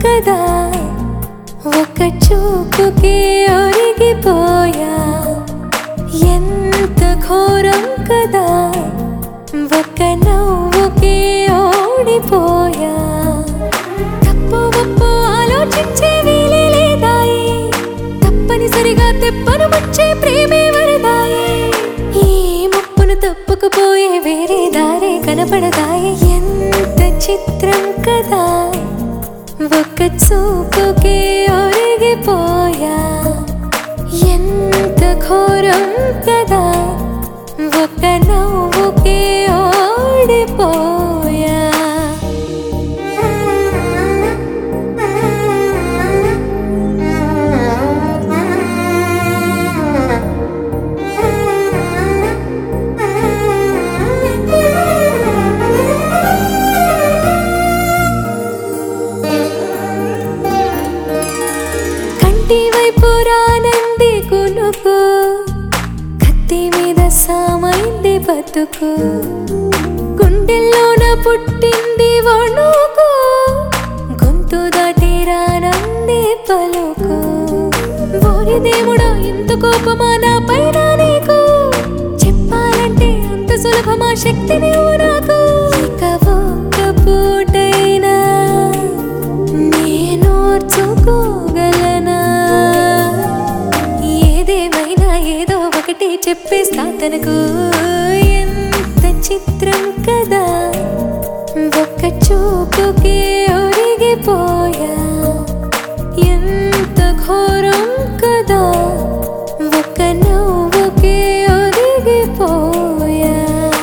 కదా ఒక చూపుకే ఒరిగిపోయా ఎంత ఘోరం కదా ఒక నవ్వుకే ఓడిపోయా తప్పు ఒప్పు ఆలోచించే వీలే లేదాయి తప్పనిసరిగా తెప్పను వచ్చే ప్రేమే వరదాయి ఈ ముప్పును తప్పుకుపోయే వేరే దారే కనపడదాయి ఎంత చిత్రం కదా ఒక చూపుకే ఒరిగిపోయా ఎంత ఘోరం కదా ఒక నవ్వుకే ఓడిపోయా కంటి వైపు రానంది కునుకు కత్తి మీద సామైంది బతుకు గుండెల్లోన పుట్టింది వణుకు గొంతు దాటి రానంది పలుకు ఓరి దేవుడా ఇంత కోపమా నా పైన నీకు చెప్పాలంటే అంత సులభమా శక్తి నీవు నాకు ఇక ఒక్క పూటైనా నేనోర్చుకోగలనా ఏదేమైనా ఏదో ఒకటి చెప్పేస్తా తనకు ఎంత చిత్రం కదా ఒక్క చూపుకే ఒరిగిపోయా ఎంత ఘోరం కదా ఒక్క నవ్వుకే ఒరిగిపోయా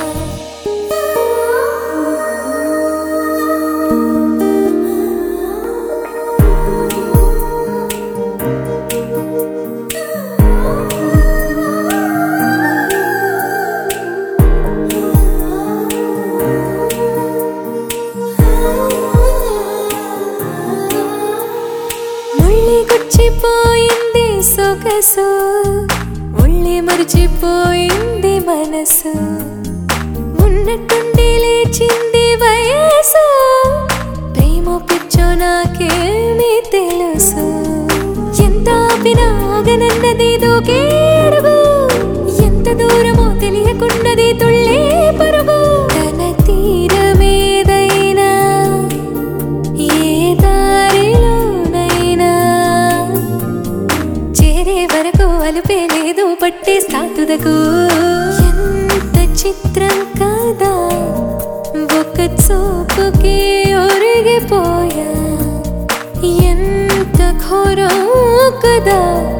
గుచ్చిపోయింది సొగసు ఒళ్ళి మరిచిపోయింది మనసు ఉన్నట్టుండి లేచింది వయసు ప్రేమ పిచ్చో నాకేమీ తెలుసు ఎంత ఆపినా ఆగనన్నది దూకేడుగు ఎంత దూరమో తెలియకున్నది తుళ్ళే పరుగు తన తీరమేదైనా ఏ దారిలోనైనా చేరే వరకు అలుపే లేదు పట్టేస్తా తుదకు ఎంత చిత్రం కదా ఒక చూపుకే ఒరిగిపోయా ఎంత ఘోరం కదా